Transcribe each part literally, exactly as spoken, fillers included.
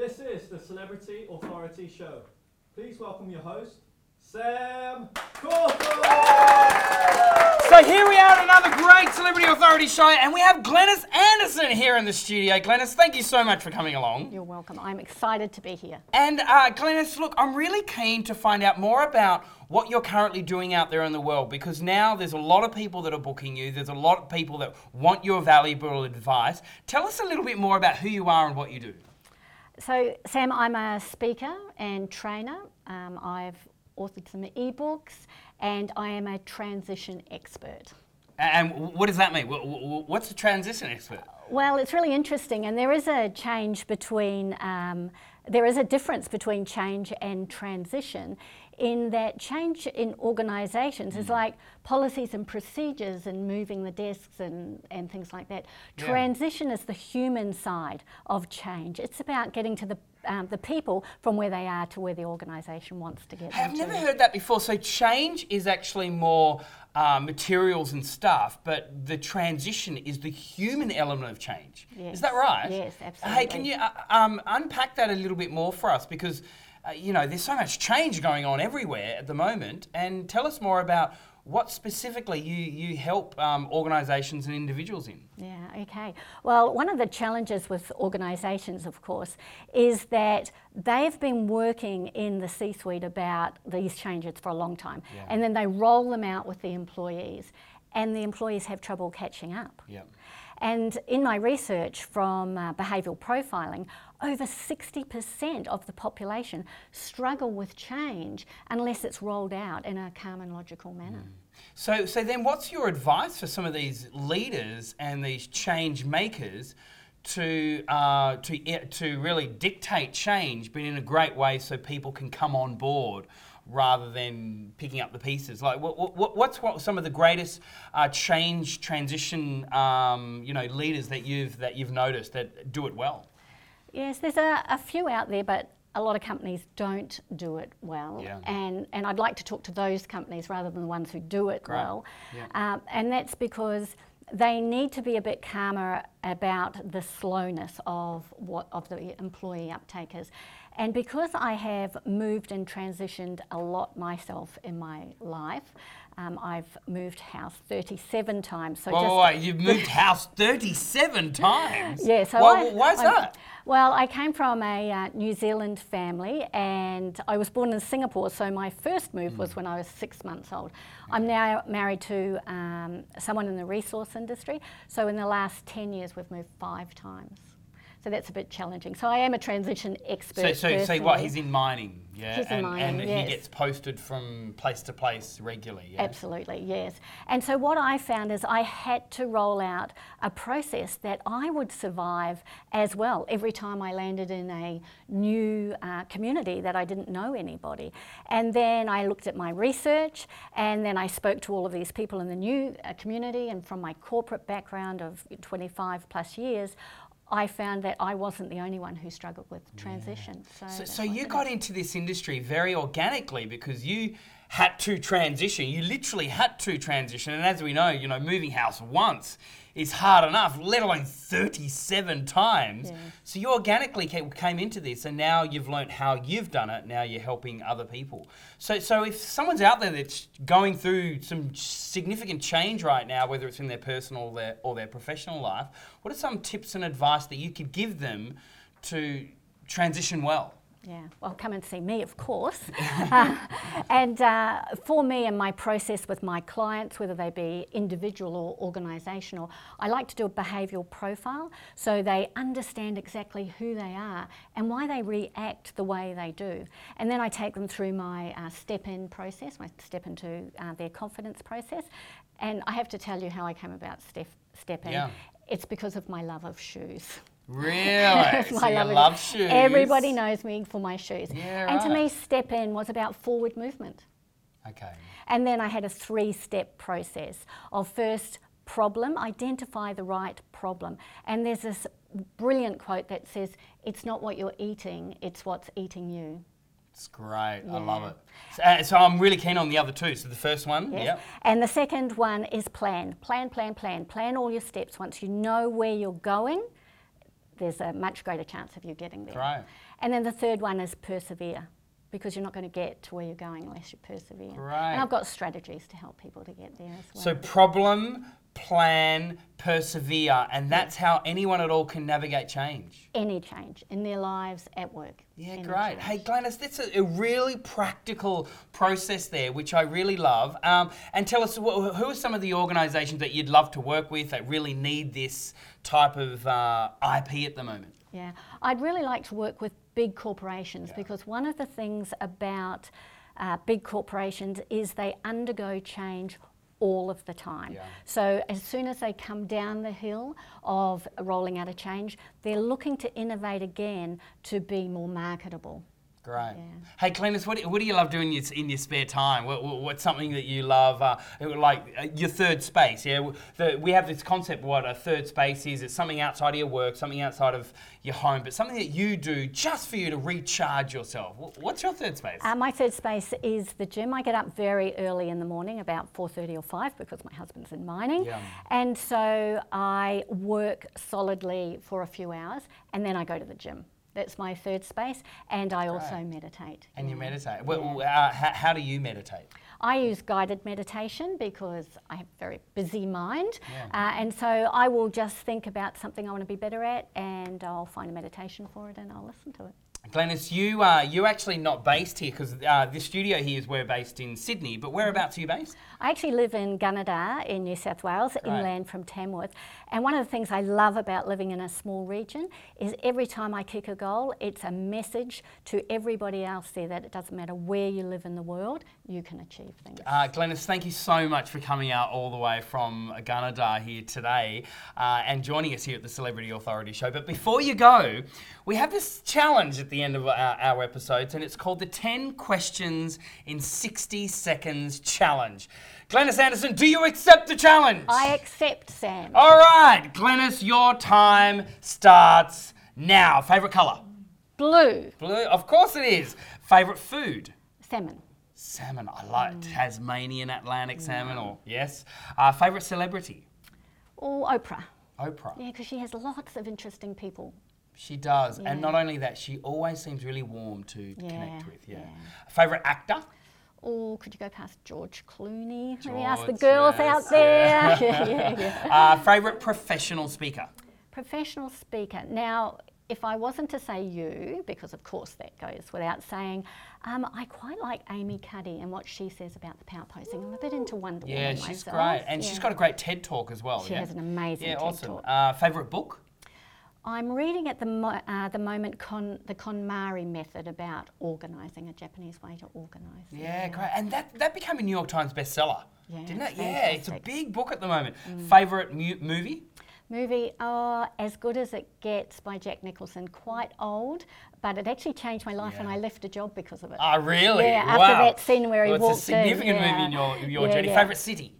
This is the Celebrity Authority Show. Please welcome your host, Sam Crawford! So here we are at another great Celebrity Authority Show, and we have Glenys Anderson here in the studio. Glenys, thank you so much for coming along. You're welcome. I'm excited to be here. And uh, Glenys, look, I'm really keen to find out more about what you're currently doing out there in the world, because now there's a lot of people that are booking you. There's a lot of people that want your valuable advice. Tell us a little bit more about who you are and what you do. So, Sam, I'm a speaker and trainer. Um, I've authored some ebooks, and I am a transition expert. And what does that mean? What's a transition expert? Well, it's really interesting, and there is a change between, um, there is a difference between change and transition, in that change in organisations mm. is like policies and procedures and moving the desks and, and things like that. Yeah. Transition is the human side of change. It's about getting to the Um, the people from where they are to where the organisation wants to get them I've to. never heard that before. So change is actually more uh, materials and stuff, but the transition is the human element of change. Yes. Is that right? Yes, absolutely. Hey, can you uh, um, unpack that a little bit more for us? Because, uh, you know, there's so much change going on everywhere at the moment. And tell us more about what specifically you, you help um, organisations and individuals in. Yeah, okay. Well, one of the challenges with organisations, of course, is that they've been working in the C-suite about these changes for a long time. Yeah. And then they roll them out with the employees, and the employees have trouble catching up. Yeah. And in my research from uh, behavioural profiling, over sixty percent of the population struggle with change unless it's rolled out in a calm and logical manner. Mm. So, so then what's your advice for some of these leaders and these change makers to, uh, to, to really dictate change, but in a great way so people can come on board rather than picking up the pieces? Like, what, what, what's what some of the greatest uh, change transition, um, you know, leaders that you've that you've noticed that do it well? Yes, there's a, a few out there, but a lot of companies don't do it well. Yeah. And and I'd like to talk to those companies rather than the ones who do it Great. well. Yeah. Um, and that's because they need to be a bit calmer about the slowness of what of the employee uptakers. And because I have moved and transitioned a lot myself in my life, um, I've moved house thirty-seven times. So whoa, just whoa, whoa, you've moved house thirty-seven times? Yeah. So why, I, why is I, that? Well, I came from a uh, New Zealand family, and I was born in Singapore, so my first move mm. was when I was six months old. Okay. I'm now married to um, someone in the resource industry, so in the last ten years we've moved five times. So that's a bit challenging. So I am a transition expert. So, so, so what, he's in mining, yeah? He's and, in mining, and yes. he gets posted from place to place regularly, yeah? Absolutely, yes. And so what I found is I had to roll out a process that I would survive as well every time I landed in a new uh, community that I didn't know anybody. And then I looked at my research, and then I spoke to all of these people in the new uh, community, and from my corporate background of twenty-five plus years, I found that I wasn't the only one who struggled with transition. Yeah. So, so, so you got into this industry very organically because you had to transition. You literally had to transition. And as we know, you know, moving house once is hard enough, let alone thirty-seven times. Yeah. So you organically came into this, and now you've learnt how you've done it. Now you're helping other people. So, so if someone's out there that's going through some significant change right now, whether it's in their personal or their, or their professional life, what are some tips and advice that you could give them to transition well? Yeah, well, come and see me, of course. uh, and uh, for me and my process with my clients, whether they be individual or organisational, I like to do a behavioural profile so they understand exactly who they are and why they react the way they do. And then I take them through my uh, step-in process, my step into uh, their confidence process. And I have to tell you how I came about step, step in. Yeah. It's because of my love of shoes. Really? So you love, love shoes. Everybody knows me for my shoes. Yeah, and right. to me, step in was about forward movement. Okay. And then I had a three-step process of first problem, identify the right problem. And there's this brilliant quote that says, it's not what you're eating, it's what's eating you. It's great. Yeah. I love it. So, uh, so I'm really keen on the other two. So the first one, yes. yep. And the second one is plan. Plan, plan, plan. Plan all your steps. Once you know where you're going, there's a much greater chance of you getting there. Right. And then the third one is persevere, because you're not going to get to where you're going unless you persevere. Right. And I've got strategies to help people to get there as well. So problem, plan, persevere, and that's how anyone at all can navigate change. Any change in their lives, at work. Yeah, any great. change. Hey, Glenys, that's a, a really practical process there, which I really love. Um, and tell us, wh- who are some of the organisations that you'd love to work with that really need this type of uh, I P at the moment? Yeah, I'd really like to work with big corporations Yeah. because one of the things about uh, big corporations is they undergo change all of the time. Yeah. So as soon as they come down the hill of rolling out a change, they're looking to innovate again to be more marketable. Great. Yeah. Hey, Glenys, what, do- what do you love doing in your, in your spare time? What, what, what's something that you love, uh, like uh, your third space? Yeah, the, we have this concept what a third space is. It's something outside of your work, something outside of your home, but something that you do just for you to recharge yourself. Wh- What's your third space? Uh, my third space is the gym. I get up very early in the morning, about four thirty or five, because my husband's in mining. Yum. And so I work solidly for a few hours and then I go to the gym. That's my third space, and I also Great. meditate. And you yeah. meditate. Well, Yeah. uh, how, how do you meditate? I use guided meditation because I have a very busy mind, Yeah. uh, and so I will just think about something I want to be better at, and I'll find a meditation for it, and I'll listen to it. Glenys, you uh, you're actually not based here because uh, this studio here is we're based in Sydney, but whereabouts are you based? I actually live in Gunnedah in New South Wales, Right. inland from Tamworth. And one of the things I love about living in a small region is every time I kick a goal, it's a message to everybody else there that it doesn't matter where you live in the world, you can achieve things. Uh, Glenys, thank you so much for coming out all the way from Gunnedah here today uh, and joining us here at the Celebrity Authority Show. But before you go, we have this challenge at the end of our, our episodes, and it's called the ten questions in sixty seconds challenge. Glenys Anderson, do you accept the challenge? I accept, Sam. All right, Glenys, your time starts now. Favourite colour? Blue, Blue, of course it is. Favourite food? salmon, Salmon. I like Tasmanian Atlantic salmon, or yes. Uh, favourite celebrity? or Oprah. Oprah. Yeah, because she has lots of interesting people. She does, and Yeah. not only that, she always seems really warm to Yeah, connect with. Yeah. yeah. Favourite actor? Or could you go past George Clooney? Let me ask the George, girls yes, out there. yeah, yeah, yeah. Uh, favourite professional speaker? Professional speaker. Now, if I wasn't to say you, because of course that goes without saying, um, I quite like Amy Cuddy and what she says about the power posing. I'm a bit into Wonder Yeah, Woman she's myself. great, and yeah. she's got a great TED talk as well. She yeah? has an amazing Yeah, TED awesome. talk. Uh, favourite book? I'm reading at the mo- uh, the moment con- the KonMari method about organising, a Japanese way to organise. Yeah, great. And that, that became a New York Times bestseller, Yeah, didn't it? it's Yeah, it's a fantastic. big book at the moment. Favourite mu- movie? Movie, oh, As Good As It Gets by Jack Nicholson. Quite old, but it actually changed my life and Yeah. I left a job because of it. Oh, really? Yeah, after wow. that scene where he well, walked it's a significant in, movie yeah. in your, your Yeah, journey. yeah. Favourite city?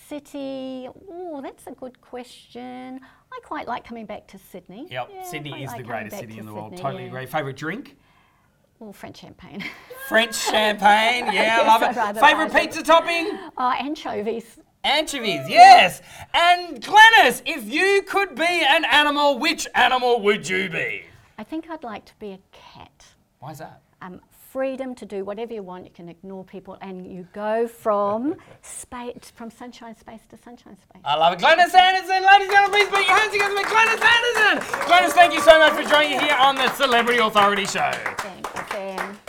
City, oh, that's a good question. I quite like coming back to Sydney. Yep, Yeah, Sydney quite is like the coming greatest back city to in the world. Sydney, Totally yeah. agree. Favourite drink? Oh, French champagne. French champagne. Yeah, Yes, I love I'd it. rather Favourite have it. pizza topping? Oh, anchovies. Anchovies, yes. And Glenys, if you could be an animal, which animal would you be? I think I'd like to be a cat. Why is that? Um, freedom to do whatever you want. You can ignore people, and you go from space, from sunshine space to sunshine space. I love it. Glenys Anderson, ladies and gentlemen, please put your hands together with Glenys Anderson. Glenys, thank you so much for joining here on the Celebrity Authority Show. Thanks, Sam.